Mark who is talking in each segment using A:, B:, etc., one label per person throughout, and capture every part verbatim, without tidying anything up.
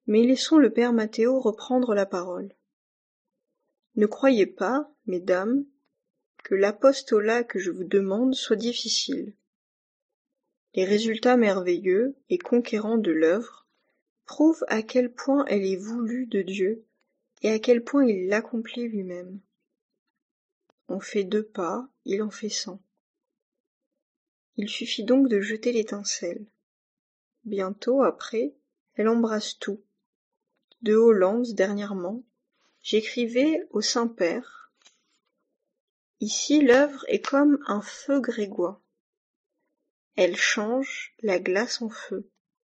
A: Mais laissons le père Matteo reprendre la parole. Ne croyez pas, mesdames, que l'apostolat que je vous demande soit difficile. Les résultats merveilleux et conquérants de l'œuvre prouvent à quel point elle est voulue de Dieu et à quel point il l'accomplit lui-même. On fait deux pas, il en fait cent. Il suffit donc de jeter l'étincelle. Bientôt après, elle embrasse tout. De Hollande, dernièrement, j'écrivais au Saint-Père. Ici l'œuvre est comme un feu grégois. Elle change la glace en feu.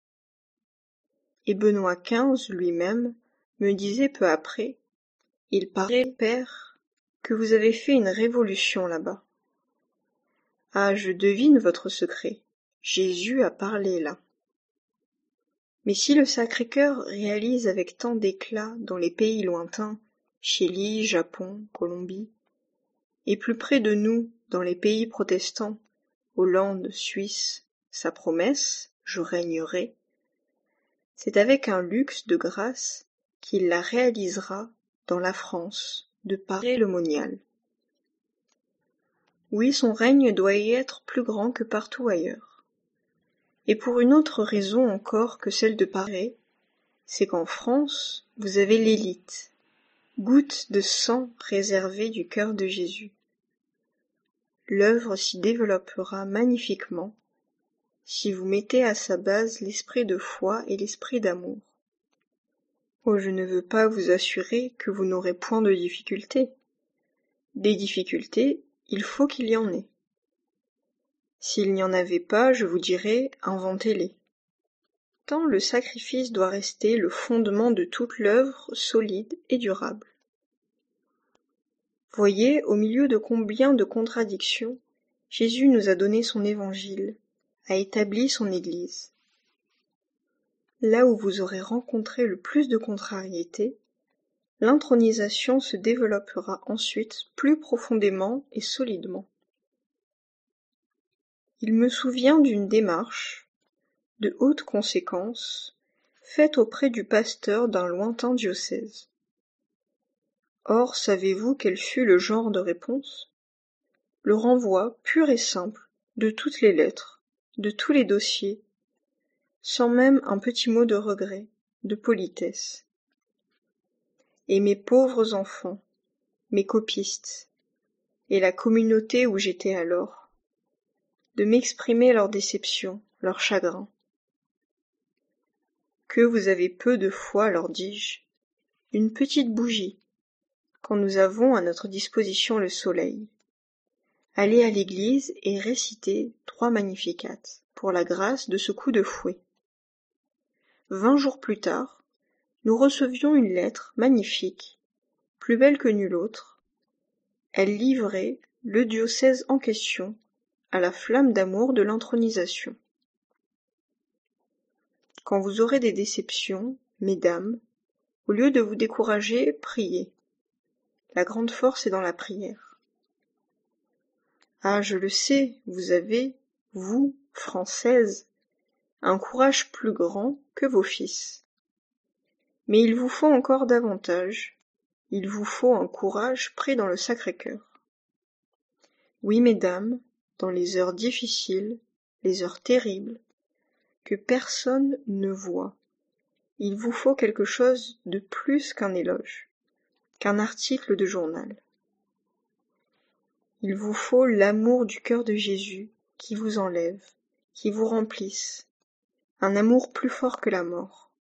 A: Et Benoît quinze lui-même me disait peu après, il paraît, père, que vous avez fait une révolution là-bas. Ah, je devine votre secret. Jésus a parlé là. Mais si le Sacré-Cœur réalise avec tant d'éclat dans les pays lointains, Chili, Japon, Colombie, et plus près de nous, dans les pays protestants, Hollande, Suisse, sa promesse, je régnerai, c'est avec un luxe de grâce qu'il la réalisera dans la France, de Paris le monial. Oui, son règne doit y être plus grand que partout ailleurs. Et pour une autre raison encore que celle de Paris, c'est qu'en France, vous avez l'élite, goutte de sang réservée du cœur de Jésus. L'œuvre s'y développera magnifiquement si vous mettez à sa base l'esprit de foi et l'esprit d'amour. Oh, je ne veux pas vous assurer que vous n'aurez point de difficultés. Des difficultés, il faut qu'il y en ait. S'il n'y en avait pas, je vous dirais, inventez-les. Tant le sacrifice doit rester le fondement de toute l'œuvre solide et durable. Voyez, au milieu de combien de contradictions, Jésus nous a donné son évangile, a établi son Église. Là où vous aurez rencontré le plus de contrariétés, l'intronisation se développera ensuite plus profondément et solidement. Il me souvient d'une démarche, de haute conséquence, faite auprès du pasteur d'un lointain diocèse. Or, savez-vous quel fut le genre de réponse? Le renvoi pur et simple de toutes les lettres, de tous les dossiers, sans même un petit mot de regret, de politesse. Et mes pauvres enfants, mes copistes, et la communauté où j'étais alors, de m'exprimer leur déception, leur chagrin. Que vous avez peu de foi, leur dis-je, une petite bougie, quand nous avons à notre disposition le soleil. Allez à l'église et récitez trois Magnificats, pour la grâce de ce coup de fouet. Vingt jours plus tard, nous recevions une lettre magnifique, plus belle que nulle autre. Elle livrait le diocèse en question à la flamme d'amour de l'intronisation. Quand vous aurez des déceptions, mesdames, au lieu de vous décourager, priez. La grande force est dans la prière. Ah, je le sais, vous avez, vous, Françaises, un courage plus grand que vos fils. Mais il vous faut encore davantage, il vous faut un courage pris dans le Sacré-Cœur. Oui, mesdames, dans les heures difficiles, les heures terribles, que personne ne voit, il vous faut quelque chose de plus qu'un éloge, qu'un article de journal. Il vous faut l'amour du cœur de Jésus qui vous enlève, qui vous remplisse, un amour plus fort que la mort.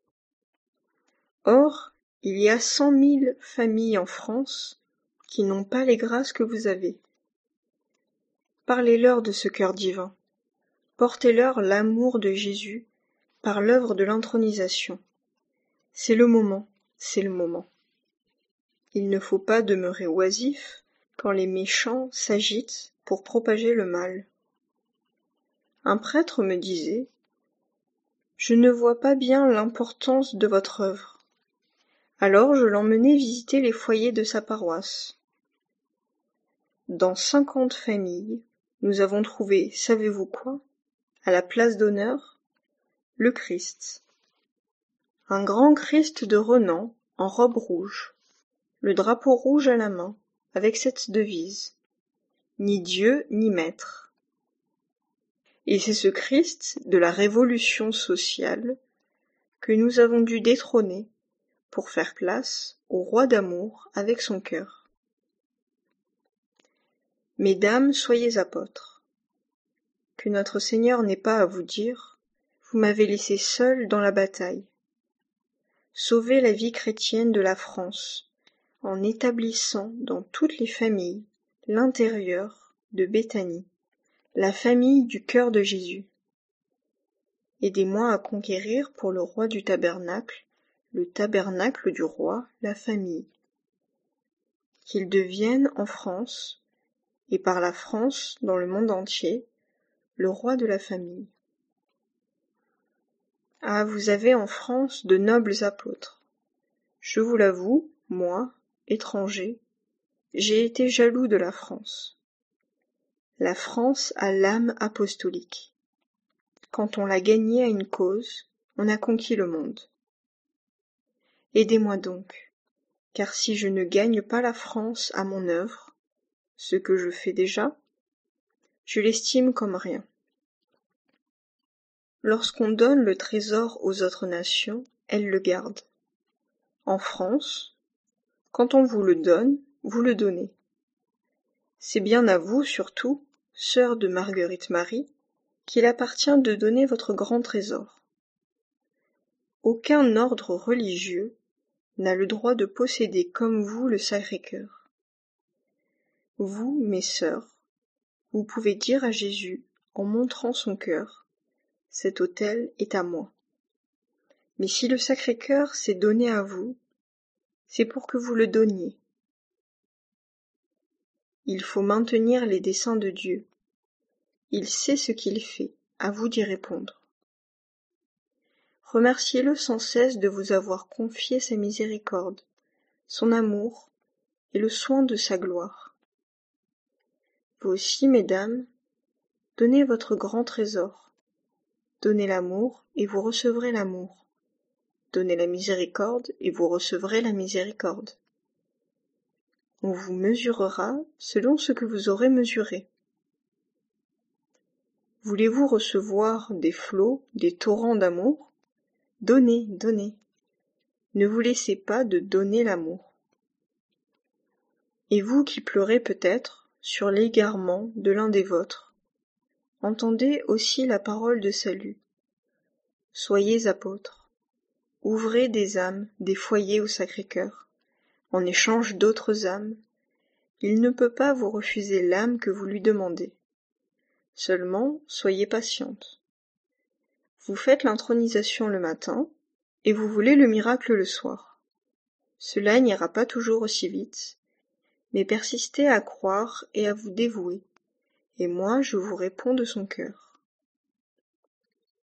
A: Or, il y a cent mille familles en France qui n'ont pas les grâces que vous avez. Parlez-leur de ce cœur divin. Portez-leur l'amour de Jésus par l'œuvre de l'intronisation. C'est le moment, c'est le moment. Il ne faut pas demeurer oisif quand les méchants s'agitent pour propager le mal. Un prêtre me disait « Je ne vois pas bien l'importance de votre œuvre. » Alors je l'emmenai visiter les foyers de sa paroisse. Dans cinquante familles, nous avons trouvé, savez-vous quoi, à la place d'honneur, le Christ. Un grand Christ de Renan, en robe rouge, le drapeau rouge à la main, avec cette devise: ni Dieu ni maître. Et c'est ce Christ de la révolution sociale que nous avons dû détrôner pour faire place au roi d'amour avec son cœur. Mesdames, soyez apôtres. Que notre Seigneur n'ait pas à vous dire: vous m'avez laissé seule dans la bataille. Sauvez la vie chrétienne de la France en établissant dans toutes les familles l'intérieur de Béthanie, la famille du cœur de Jésus. Aidez-moi à conquérir pour le roi du tabernacle, le tabernacle du roi, la famille. Qu'il devienne en France, et par la France dans le monde entier, le roi de la famille. Ah, vous avez en France de nobles apôtres. Je vous l'avoue, moi, étranger, j'ai été jaloux de la France. La France a l'âme apostolique. Quand on l'a gagnée à une cause, on a conquis le monde. Aidez-moi donc, car si je ne gagne pas la France à mon œuvre, ce que je fais déjà, je l'estime comme rien. Lorsqu'on donne le trésor aux autres nations, elles le gardent. En France, quand on vous le donne, vous le donnez. C'est bien à vous, surtout, sœur de Marguerite Marie, qu'il appartient de donner votre grand trésor. Aucun ordre religieux n'a le droit de posséder comme vous le Sacré-Cœur. Vous, mes sœurs, vous pouvez dire à Jésus, en montrant son cœur: cet autel est à moi. Mais si le Sacré-Cœur s'est donné à vous, c'est pour que vous le donniez. Il faut maintenir les desseins de Dieu. Il sait ce qu'il fait, à vous d'y répondre. Remerciez-le sans cesse de vous avoir confié sa miséricorde, son amour et le soin de sa gloire. Vous aussi, mesdames, donnez votre grand trésor. Donnez l'amour, et vous recevrez l'amour. Donnez la miséricorde, et vous recevrez la miséricorde. On vous mesurera selon ce que vous aurez mesuré. Voulez-vous recevoir des flots, des torrents d'amour? Donnez, donnez. Ne vous laissez pas de donner l'amour. Et vous qui pleurez peut-être sur l'égarement de l'un des vôtres, entendez aussi la parole de salut. Soyez apôtres. Ouvrez des âmes, des foyers au Sacré-Cœur. En échange d'autres âmes, il ne peut pas vous refuser l'âme que vous lui demandez. Seulement, soyez patiente. Vous faites l'intronisation le matin, et vous voulez le miracle le soir. Cela n'ira pas toujours aussi vite, mais persistez à croire et à vous dévouer, et moi je vous réponds de son cœur.